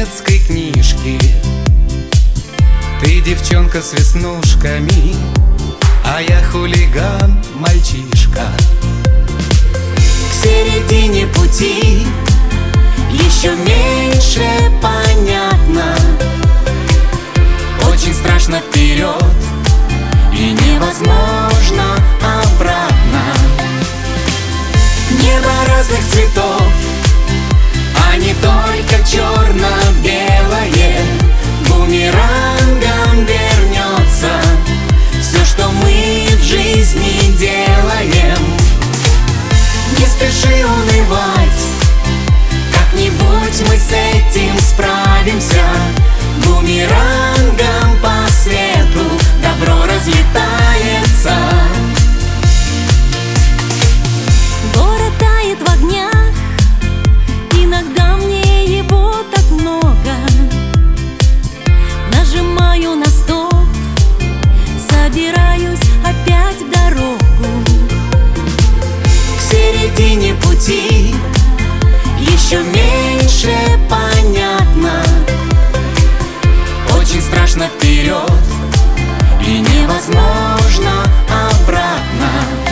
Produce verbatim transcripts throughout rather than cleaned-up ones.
детской книжки. Ты девчонка с веснушками, а я хулиган, мальчишка. К середине пути еще меньше понятно. Очень страшно вперед и невозможно обратно. Небо разных цветов, а не только черно-белое. Бумерангом вернется все, что мы в жизни делаем. Не спеши унывать, как-нибудь мы с этим справимся. Бумерангом по свету добро разлетается. Город тает в огнях, иногда мне его так много. Нажимаю на стоп, собираюсь опять в дорогу. К середине пути еще меньше понятно. Очень страшно вперед и невозможно обратно.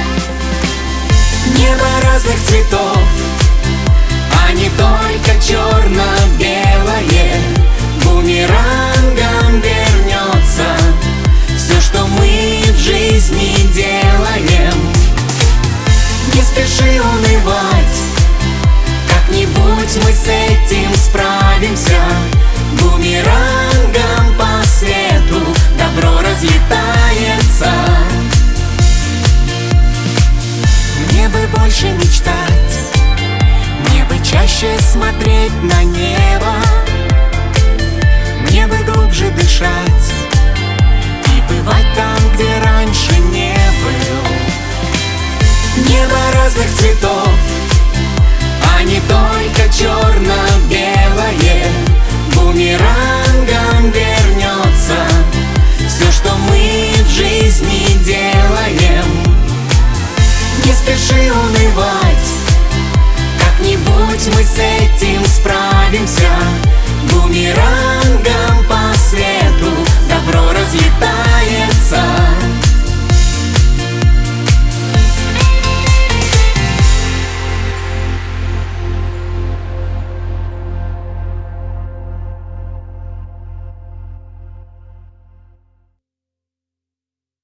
Небо разных цветов, а не только черно-белое. Бумерангом вернется все, что мы в жизни делаем. Не спеши унывать, как-нибудь мы с этим справимся. Бумерангом по свету добро разлетается. Мне бы больше мечтать, мне бы чаще смотреть на небо, мне бы глубже дышать и бывать там, где раньше не был. Небо разных цветов, а не только черно-белое. Бумерангом вернется все, что мы в жизни делаем. Не спеши унывать, как-нибудь мы с этим справимся. Бумерангом по свету добро разлетается.